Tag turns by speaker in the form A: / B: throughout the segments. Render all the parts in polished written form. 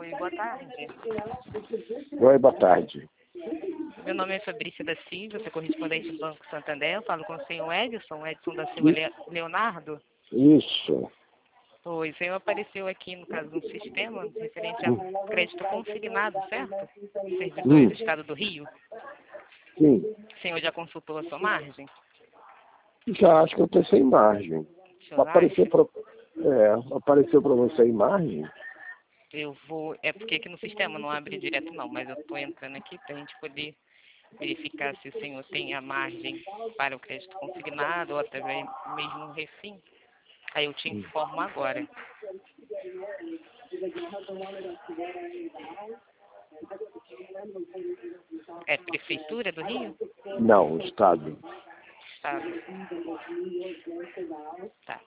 A: Oi, boa tarde.
B: Oi, boa tarde.
A: Meu nome é Fabrícia da Silva, sou correspondente do Banco Santander. Eu falo com o senhor Edson da Silva Leonardo.
B: Isso.
A: Oi, o senhor apareceu aqui, no caso, no sistema referente a crédito consignado, certo? Servidores do Estado do Rio.
B: Sim.
A: O senhor já consultou a sua margem?
B: Já acho que eu estou sem margem. Apareceu para você em margem?
A: É porque aqui no sistema não abre direto não, mas eu estou entrando aqui para a gente poder verificar se o senhor tem a margem para o crédito consignado ou até mesmo um refim. Aí eu te informo agora. É Prefeitura do Rio?
B: Não, Estado.
A: Estado. Tá.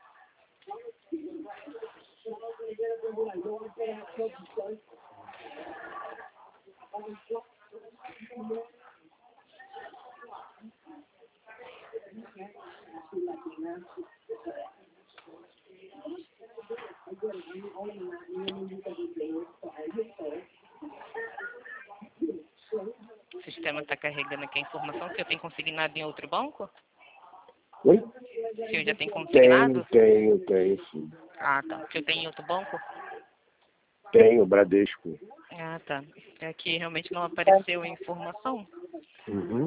A: O sistema está carregando aqui a informação. O senhor tem consignado em outro banco?
B: Oi?
A: O senhor já tem consignado?
B: Tenho, sim.
A: Ah, tá. O senhor tem em outro banco?
B: Tenho, Bradesco.
A: Ah, tá. Aqui realmente não apareceu a informação.
B: Uhum.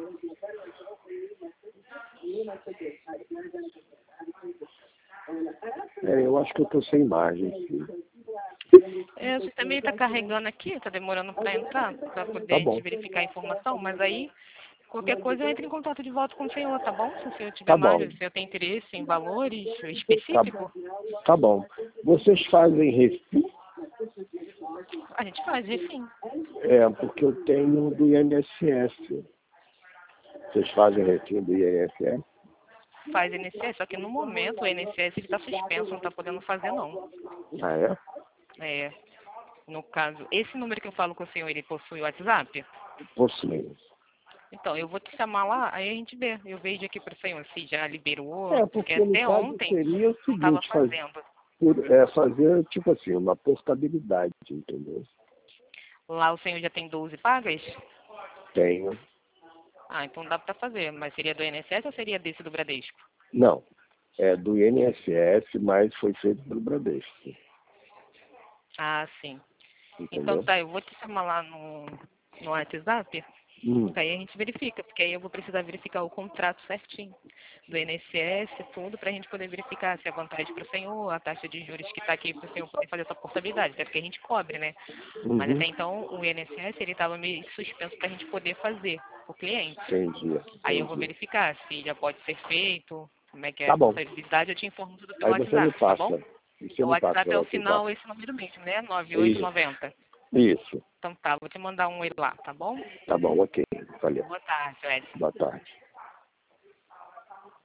B: Eu acho que eu estou sem margem, sim.
A: O sistema está carregando aqui, está demorando para entrar, para poder
B: Tá
A: a gente
B: bom.
A: verificar a informação, mas aí, qualquer coisa, eu entro em contato de volta com o senhor, tá bom? Se o senhor tiver
B: Tá
A: mais,
B: bom.
A: se o senhor tem interesse em valores específicos,
B: Tá bom. Vocês fazem refim?
A: a gente faz, refim.
B: Porque eu tenho do INSS. Vocês fazem refim do INSS?
A: Faz INSS, só que no momento o INSS está suspenso, não está podendo fazer não.
B: Ah, é?
A: No caso, esse número que eu falo com o senhor, ele possui WhatsApp?
B: Possui.
A: Então, eu vou te chamar lá, aí a gente vê. Eu vejo aqui para o senhor se já liberou, porque
B: Porque no
A: até
B: caso
A: ontem
B: seria o
A: não estava
B: seguinte,
A: fazendo.
B: fazer, tipo assim, uma portabilidade, entendeu?
A: Lá o senhor já tem 12 pagas?
B: Tenho.
A: Ah, então dá para fazer, mas seria do INSS ou seria desse do Bradesco?
B: Não, é do INSS, mas foi feito pelo Bradesco.
A: Ah, sim. Então
B: Entendeu?
A: tá, eu vou te chamar lá no WhatsApp, aí a gente verifica, porque aí eu vou precisar verificar o contrato certinho do INSS, tudo, para a gente poder verificar se é vantagem para o senhor, a taxa de juros que está aqui para o senhor poder fazer essa portabilidade, até porque a gente cobre, né? Mas até então o INSS ele estava meio suspenso para a gente poder fazer o cliente.
B: Entendi.
A: Aí eu vou verificar se já pode ser feito, como é que é
B: Tá
A: a
B: bom.
A: possibilidade, eu te informo tudo pelo
B: Aí você me
A: WhatsApp, tá bom?
B: passa. Você
A: O
B: me passa
A: WhatsApp é
B: pelo
A: o final,
B: WhatsApp.
A: esse número mesmo, né? 9890.
B: Isso.
A: Então tá, vou te mandar um aí lá, tá bom?
B: Tá bom, ok. Valeu.
A: Boa tarde, Edson.
B: Boa tarde.